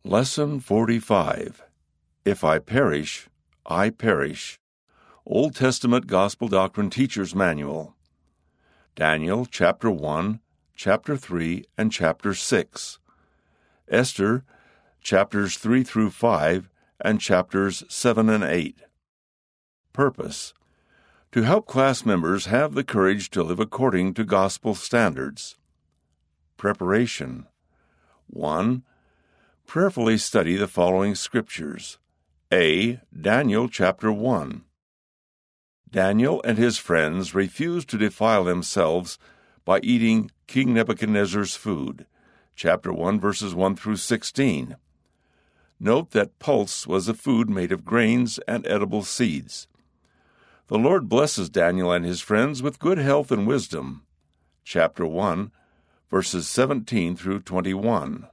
Lesson 45. If I perish, I perish. Old Testament Gospel Doctrine Teacher's Manual. Daniel, chapter 1, chapter 3, and chapter 6. Esther, chapters 3 through 5, and chapters 7 and 8. Purpose: to help class members have the courage to live according to gospel standards. Preparation: 1. Prayerfully study the following scriptures. A. Daniel chapter 1. Daniel and his friends refused to defile themselves by eating King Nebuchadnezzar's food. Chapter 1, verses 1 through 16. Note that pulse was a food made of grains and edible seeds. The Lord blesses Daniel and his friends with good health and wisdom. Chapter 1, verses 17 through 21.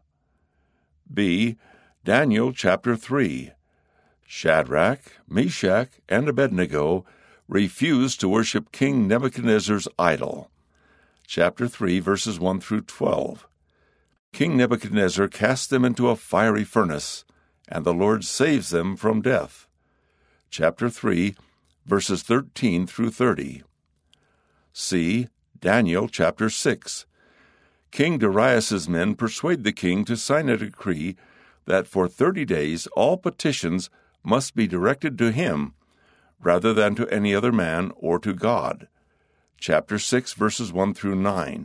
B. Daniel chapter 3. Shadrach, Meshach, and Abednego refused to worship King Nebuchadnezzar's idol. Chapter 3, verses 1 through 12. King Nebuchadnezzar casts them into a fiery furnace, and the Lord saves them from death. Chapter 3, verses 13 through 30. C. Daniel chapter 6. King Darius's men persuade the king to sign a decree that for 30 days all petitions must be directed to him rather than to any other man or to God. Chapter 6, verses 1 through 9.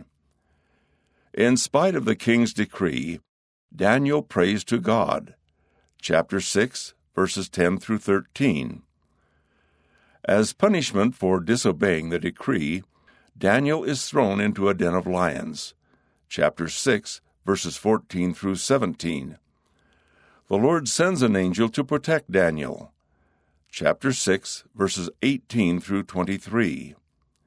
In spite of the king's decree, Daniel prays to God. Chapter 6, verses 10 through 13. As punishment for disobeying the decree, Daniel is thrown into a den of lions. Chapter 6, verses 14 through 17. The Lord sends an angel to protect Daniel. Chapter 6, verses 18 through 23.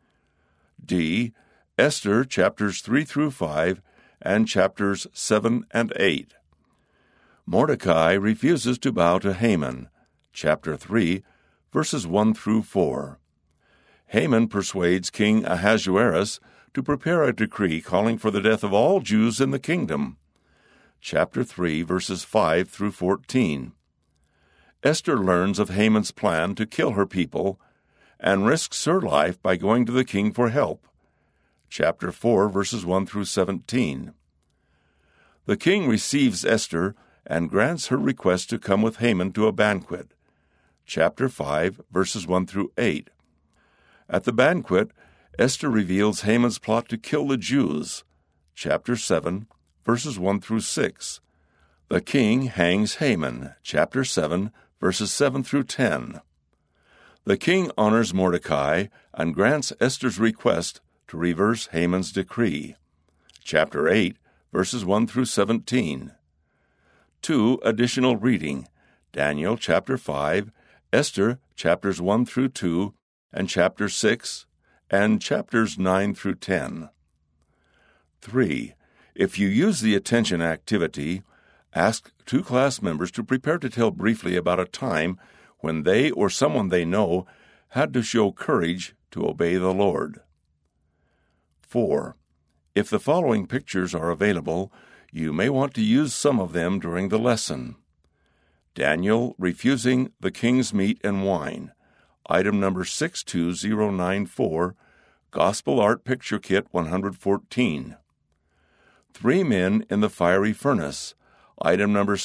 D. Esther, chapters 3 through 5, and chapters 7 and 8. Mordecai refuses to bow to Haman. Chapter 3, verses 1 through 4. Haman persuades King Ahasuerus to prepare a decree calling for the death of all Jews in the kingdom. Chapter 3, verses 5 through 14. Esther learns of Haman's plan to kill her people and risks her life by going to the king for help. Chapter 4, verses 1 through 17. The king receives Esther and grants her request to come with Haman to a banquet. Chapter 5, verses 1 through 8. At the banquet, Esther reveals Haman's plot to kill the Jews. Chapter 7, verses 1 through 6. The king hangs Haman. Chapter 7, verses 7 through 10. The king honors Mordecai and grants Esther's request to reverse Haman's decree. Chapter 8, verses 1 through 17. 2 additional reading: Daniel chapter 5, Esther chapters 1 through 2, and chapter 6, and chapters 9 through 10. 3. If you use the attention activity, ask 2 class members to prepare to tell briefly about a time when they or someone they know had to show courage to obey the Lord. 4. If the following pictures are available, you may want to use some of them during the lesson. Daniel refusing the king's meat and wine. Item number 62094, Gospel Art Picture Kit 114. 3 men in the fiery furnace. Item number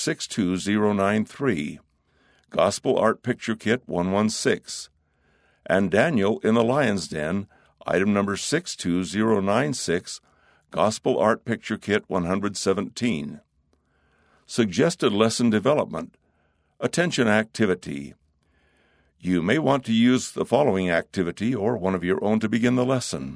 62093, Gospel Art Picture Kit 116. And Daniel in the lion's den. Item number 62096, Gospel Art Picture Kit 117. Suggested lesson development. Attention activity. You may want to use the following activity or one of your own to begin the lesson.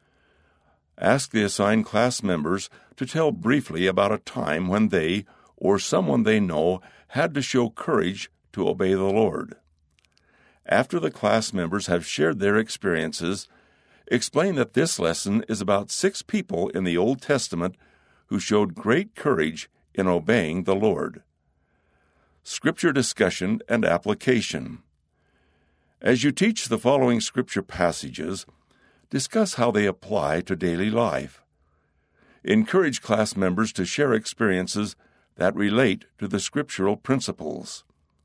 Ask the assigned class members to tell briefly about a time when they or someone they know had to show courage to obey the Lord. After the class members have shared their experiences, explain that this lesson is about 6 people in the Old Testament who showed great courage in obeying the Lord. Scripture discussion and application. As you teach the following scripture passages, discuss how they apply to daily life. Encourage class members to share experiences that relate to the scriptural principles.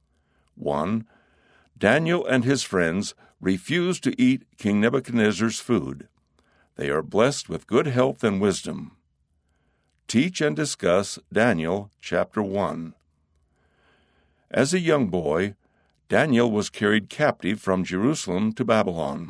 1. Daniel and his friends refuse to eat King Nebuchadnezzar's food. They are blessed with good health and wisdom. Teach and discuss Daniel chapter 1. As a young boy, Daniel was carried captive from Jerusalem to Babylon.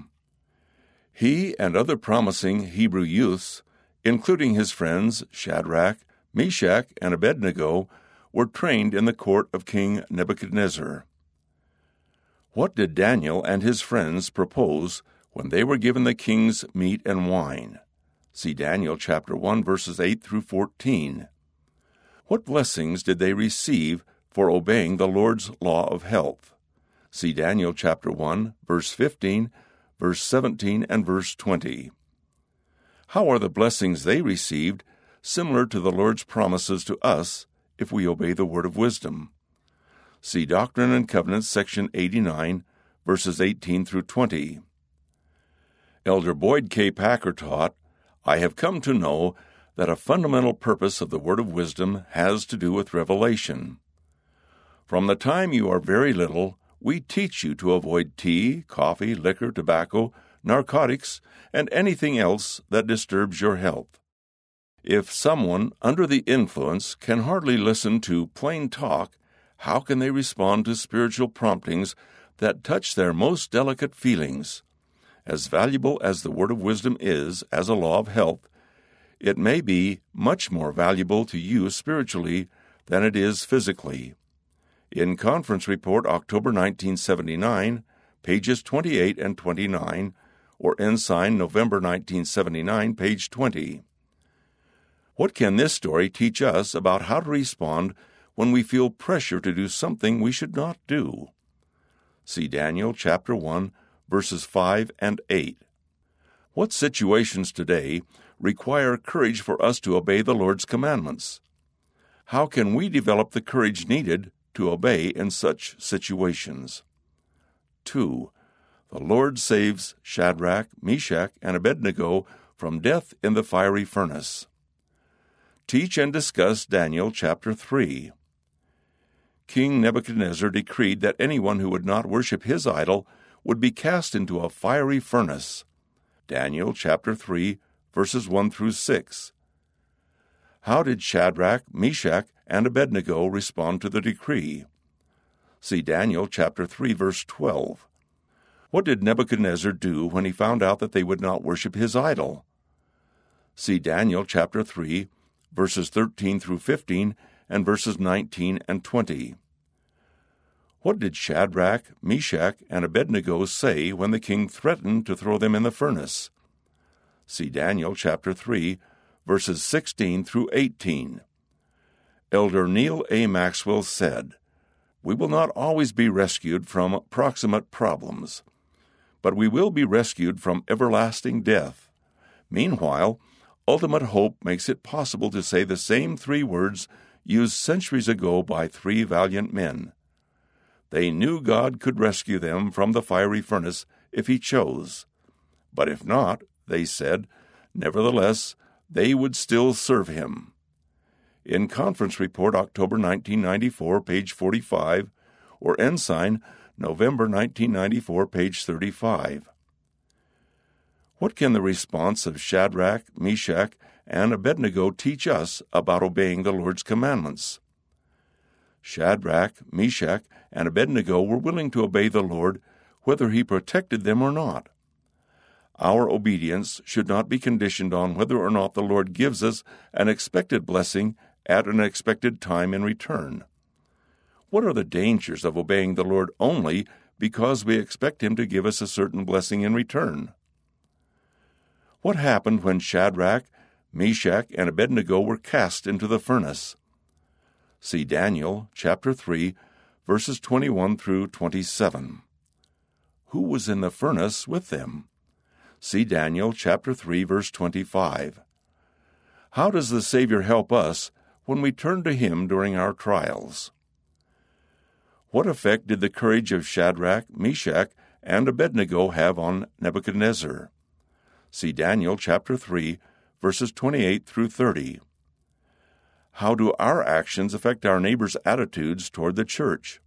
He and other promising Hebrew youths, including his friends Shadrach, Meshach, and Abednego, were trained in the court of King Nebuchadnezzar. What did Daniel and his friends propose when they were given the king's meat and wine? See Daniel chapter 1, verses 8 through 14. What blessings did they receive for obeying the Lord's law of health? See Daniel chapter 1, verse 15, verse 17, and verse 20. How are the blessings they received similar to the Lord's promises to us if we obey the word of wisdom? See Doctrine and Covenants, section 89, verses 18 through 20. Elder Boyd K. Packer taught, "I have come to know that a fundamental purpose of the word of wisdom has to do with revelation. From the time you are very little, we teach you to avoid tea, coffee, liquor, tobacco, narcotics, and anything else that disturbs your health. If someone under the influence can hardly listen to plain talk, how can they respond to spiritual promptings that touch their most delicate feelings? As valuable as the word of wisdom is as a law of health, it may be much more valuable to you spiritually than it is physically." In Conference Report, October 1979, pages 28 and 29, or Ensign, November 1979, page 20. What can this story teach us about how to respond when we feel pressure to do something we should not do? See Daniel chapter 1, verses 5 and 8. What situations today require courage for us to obey the Lord's commandments? How can we develop the courage needed to obey in such situations? 2. The Lord saves Shadrach, Meshach, and Abednego from death in the fiery furnace. Teach and discuss Daniel chapter 3. King Nebuchadnezzar decreed that anyone who would not worship his idol would be cast into a fiery furnace. Daniel chapter 3, verses 1 through 6. How did Shadrach, Meshach, and Abednego respond to the decree? See Daniel chapter 3, verse 12. What did Nebuchadnezzar do when he found out that they would not worship his idol? See Daniel chapter 3, verses 13 through 15, and verses 19 and 20. What did Shadrach, Meshach, and Abednego say when the king threatened to throw them in the furnace? See Daniel chapter 3, verses 16 through 18. Elder Neil A. Maxwell said, "We will not always be rescued from proximate problems, but we will be rescued from everlasting death. Meanwhile, ultimate hope makes it possible to say the same three words used centuries ago by three valiant men. They knew God could rescue them from the fiery furnace if He chose. But if not, they said, nevertheless, they would still serve Him." In Conference Report, October 1994, page 45, or Ensign, November 1994, page 35. What can the response of Shadrach, Meshach, and Abednego teach us about obeying the Lord's commandments? Shadrach, Meshach, and Abednego were willing to obey the Lord whether He protected them or not. Our obedience should not be conditioned on whether or not the Lord gives us an expected blessing at an expected time in return. What are the dangers of obeying the Lord only because we expect Him to give us a certain blessing in return? What happened when Shadrach, Meshach, and Abednego were cast into the furnace? See Daniel chapter 3, verses 21 through 27. Who was in the furnace with them? See Daniel chapter 3, verse 25. How does the Savior help us when we turn to Him during our trials? What effect did the courage of Shadrach, Meshach, and Abednego have on Nebuchadnezzar? See Daniel chapter 3, verses 28 through 30. How do our actions affect our neighbors' attitudes toward the church?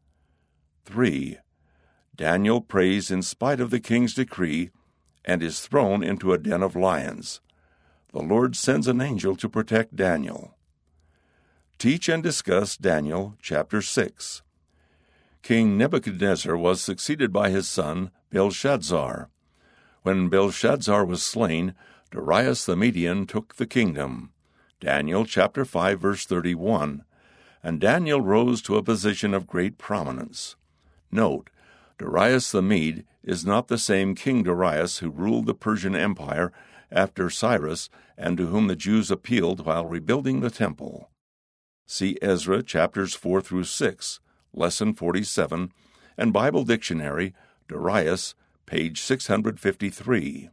3. Daniel prays in spite of the king's decree and is thrown into a den of lions. The Lord sends an angel to protect Daniel. Teach and discuss Daniel chapter 6. King Nebuchadnezzar was succeeded by his son Belshazzar. When Belshazzar was slain, Darius the Median took the kingdom. Daniel chapter 5 verse 31. And Daniel rose to a position of great prominence. Note, Darius the Mede is not the same King Darius who ruled the Persian Empire after Cyrus and to whom the Jews appealed while rebuilding the temple. See Ezra chapters 4 through 6, Lesson 47, and Bible Dictionary, Darius, page 653.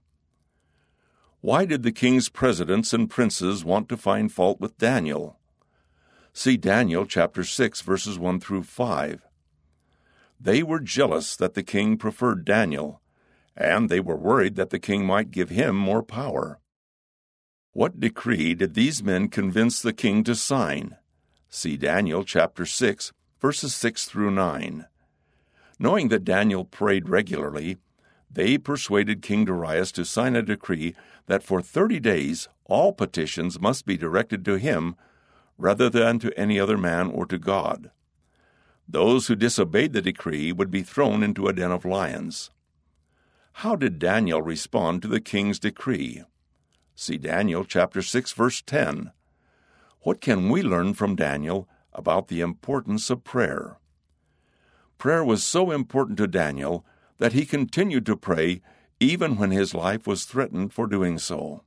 Why did the king's presidents and princes want to find fault with Daniel? See Daniel chapter 6, verses 1 through 5. They were jealous that the king preferred Daniel, and they were worried that the king might give him more power. What decree did these men convince the king to sign? See Daniel chapter 6, verses 6 through 9. Knowing that Daniel prayed regularly, they persuaded King Darius to sign a decree that for 30 days all petitions must be directed to him rather than to any other man or to God. Those who disobeyed the decree would be thrown into a den of lions. How did Daniel respond to the king's decree? See Daniel chapter 6, verse 10. What can we learn from Daniel about the importance of prayer? Prayer was so important to Daniel that he continued to pray even when his life was threatened for doing so.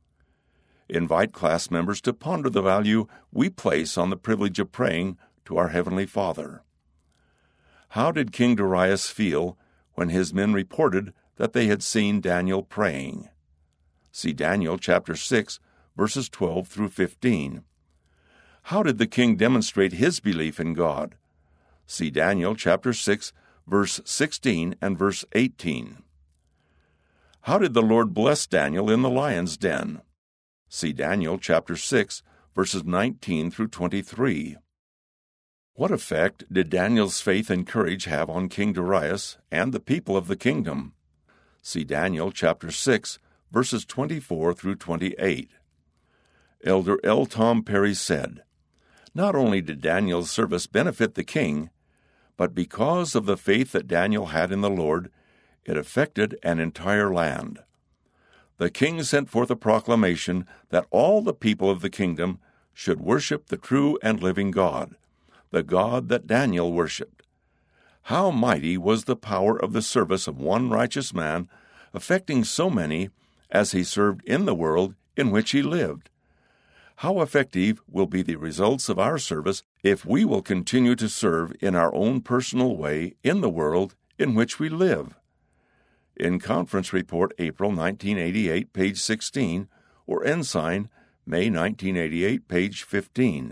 Invite class members to ponder the value we place on the privilege of praying to our Heavenly Father. How did King Darius feel when his men reported that they had seen Daniel praying? See Daniel chapter 6, verses 12 through 15. How did the king demonstrate his belief in God? See Daniel chapter 6, verse 16 and verse 18. How did the Lord bless Daniel in the lion's den? See Daniel chapter 6, verses 19 through 23. What effect did Daniel's faith and courage have on King Darius and the people of the kingdom? See Daniel chapter 6, verses 24 through 28. Elder L. Tom Perry said, "Not only did Daniel's service benefit the king, but because of the faith that Daniel had in the Lord, it affected an entire land. The king sent forth a proclamation that all the people of the kingdom should worship the true and living God, the God that Daniel worshipped. How mighty was the power of the service of one righteous man, affecting so many as he served in the world in which he lived. How effective will be the results of our service if we will continue to serve in our own personal way in the world in which we live?" In Conference Report, April 1988, page 16, or Ensign, May 1988, page 15.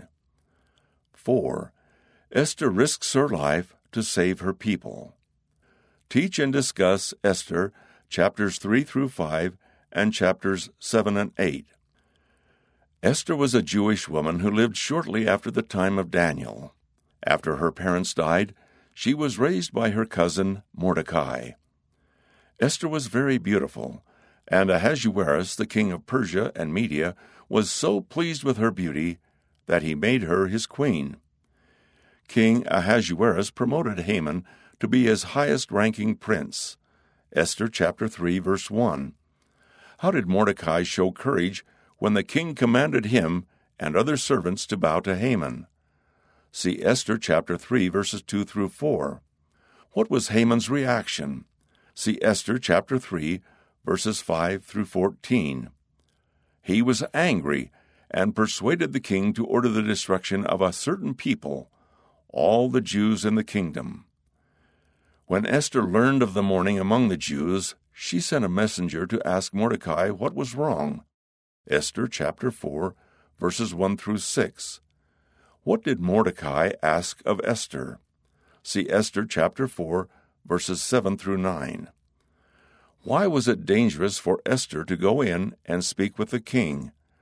4. Esther risks her life to save her people. Teach and discuss Esther, chapters 3 through 5, and chapters 7 and 8. Esther was a Jewish woman who lived shortly after the time of Daniel. After her parents died, she was raised by her cousin Mordecai. Esther was very beautiful, and Ahasuerus, the king of Persia and Media, was so pleased with her beauty that he made her his queen. King Ahasuerus promoted Haman to be his highest-ranking prince. Esther chapter 3, verse 1. How did Mordecai show courage when the king commanded him and other servants to bow to Haman? See Esther chapter 3, verses 2 through 4. What was Haman's reaction? See Esther chapter 3, verses 5 through 14. He was angry and persuaded the king to order the destruction of a certain people, all the Jews in the kingdom. When Esther learned of the mourning among the Jews, she sent a messenger to ask Mordecai what was wrong. Esther chapter 4, verses 1 through 6. What did Mordecai ask of Esther? See Esther chapter 4, verses 7 through 9. Why was it dangerous for Esther to go in and speak with the king?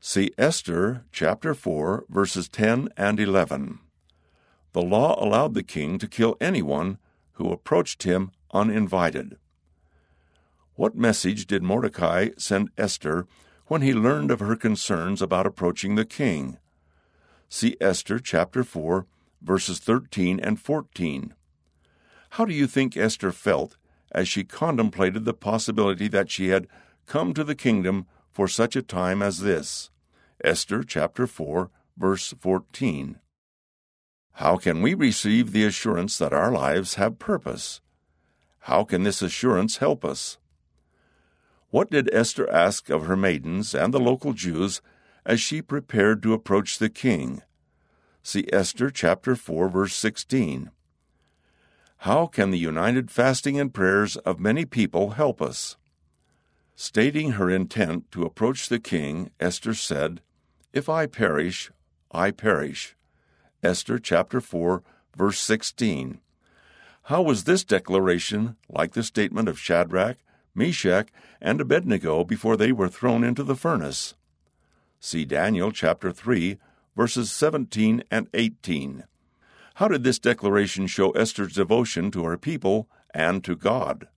See Esther chapter 4, verses 10 and 11. The law allowed the king to kill anyone who approached him uninvited. What message did Mordecai send Esther when he learned of her concerns about approaching the king? See Esther chapter 4, verses 13 and 14. How do you think Esther felt as she contemplated the possibility that she had come to the kingdom for such a time as this? Esther chapter 4, verse 14. How can we receive the assurance that our lives have purpose? How can this assurance help us? What did Esther ask of her maidens and the local Jews as she prepared to approach the king? See Esther chapter 4, verse 16. How can the united fasting and prayers of many people help us? Stating her intent to approach the king, Esther said, "If I perish, I perish." Esther chapter 4, verse 16. How was this declaration like the statement of Shadrach, Meshach, and Abednego before they were thrown into the furnace? See Daniel chapter 3, verses 17 and 18. How did this declaration show Esther's devotion to her people and to God?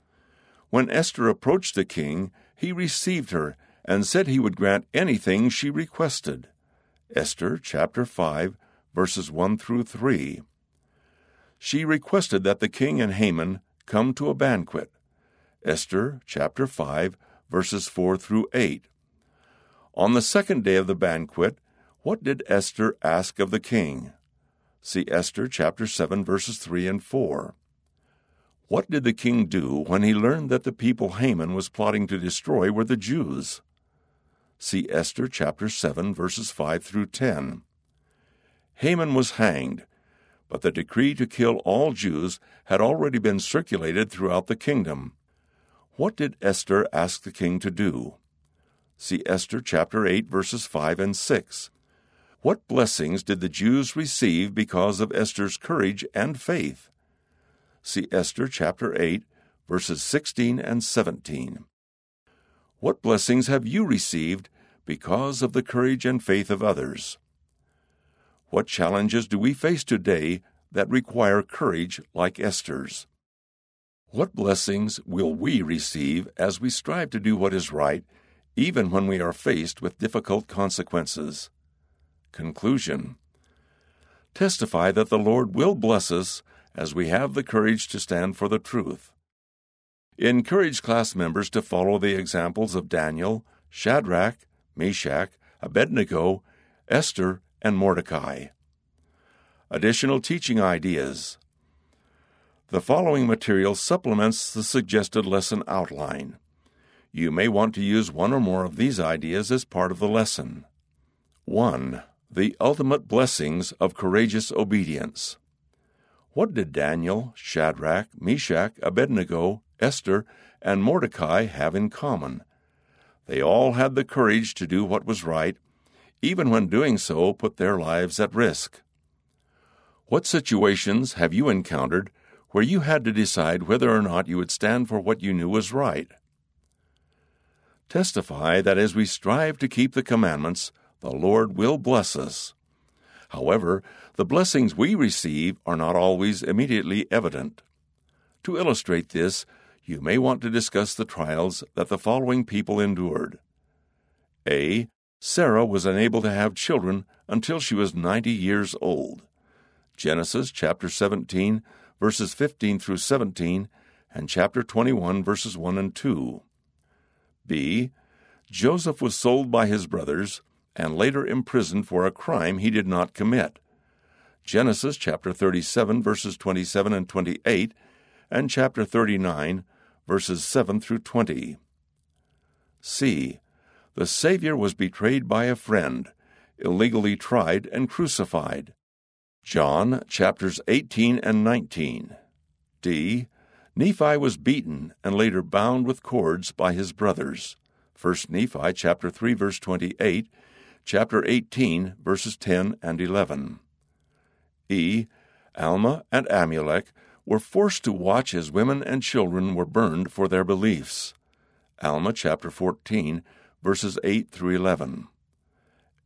When Esther approached the king, he received her and said he would grant anything she requested. Esther chapter 5, verses 1 through 3. She requested that the king and Haman come to a banquet. Esther chapter 5, verses 4 through 8. On the second day of the banquet, what did Esther ask of the king? See Esther chapter 7, verses 3 and 4. What did the king do when he learned that the people Haman was plotting to destroy were the Jews? See Esther chapter 7, verses 5 through 10. Haman was hanged, but the decree to kill all Jews had already been circulated throughout the kingdom. What did Esther ask the king to do? See Esther chapter 8, verses 5 and 6. What blessings did the Jews receive because of Esther's courage and faith? See Esther chapter 8, verses 16 and 17. What blessings have you received because of the courage and faith of others? What challenges do we face today that require courage like Esther's? What blessings will we receive as we strive to do what is right, even when we are faced with difficult consequences? Conclusion. Testify that the Lord will bless us as we have the courage to stand for the truth. Encourage class members to follow the examples of Daniel, Shadrach, Meshach, Abednego, Esther, and Mordecai. Additional teaching ideas. The following material supplements the suggested lesson outline. You may want to use one or more of these ideas as part of the lesson. 1. The ultimate blessings of courageous obedience. What did Daniel, Shadrach, Meshach, Abednego, Esther, and Mordecai have in common? They all had the courage to do what was right, even when doing so put their lives at risk. What situations have you encountered where you had to decide whether or not you would stand for what you knew was right? Testify that as we strive to keep the commandments, the Lord will bless us. However, the blessings we receive are not always immediately evident. To illustrate this, you may want to discuss the trials that the following people endured. A. Sarah was unable to have children until she was 90 years old. Genesis chapter 17, verses 15 through 17, and chapter 21, verses 1 and 2. B. Joseph was sold by his brothers and later imprisoned for a crime he did not commit. Genesis chapter 37, verses 27 and 28, and chapter 39, verses 7 through 20. C. The Savior was betrayed by a friend, illegally tried and crucified. John chapters 18 and 19. D. Nephi was beaten and later bound with cords by his brothers. 1 Nephi chapter 3, verse 28, chapter 18, verses 10 and 11. E. Alma and Amulek were forced to watch as women and children were burned for their beliefs. Alma chapter 14, verses 8 through 11.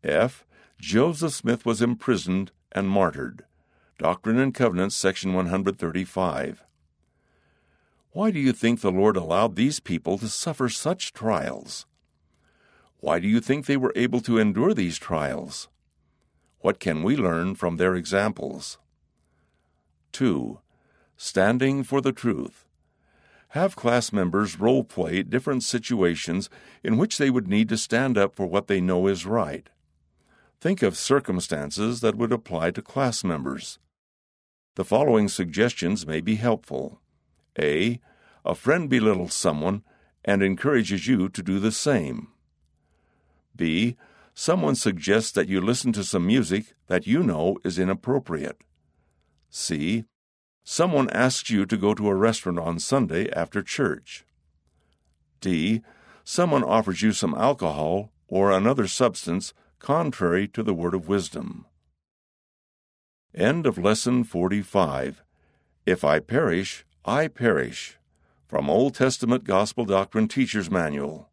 F. Joseph Smith was imprisoned and martyred. Doctrine and Covenants, section 135. Why do you think the Lord allowed these people to suffer such trials? Why do you think they were able to endure these trials? What can we learn from their examples? 2. Standing for the truth. Have class members role-play different situations in which they would need to stand up for what they know is right. Think of circumstances that would apply to class members. The following suggestions may be helpful. A friend belittles someone and encourages you to do the same. B. Someone suggests that you listen to some music that you know is inappropriate. C. Someone asks you to go to a restaurant on Sunday after church. D. Someone offers you some alcohol or another substance contrary to the word of wisdom. End of Lesson 45. If I perish, I perish. From Old Testament Gospel Doctrine Teacher's Manual.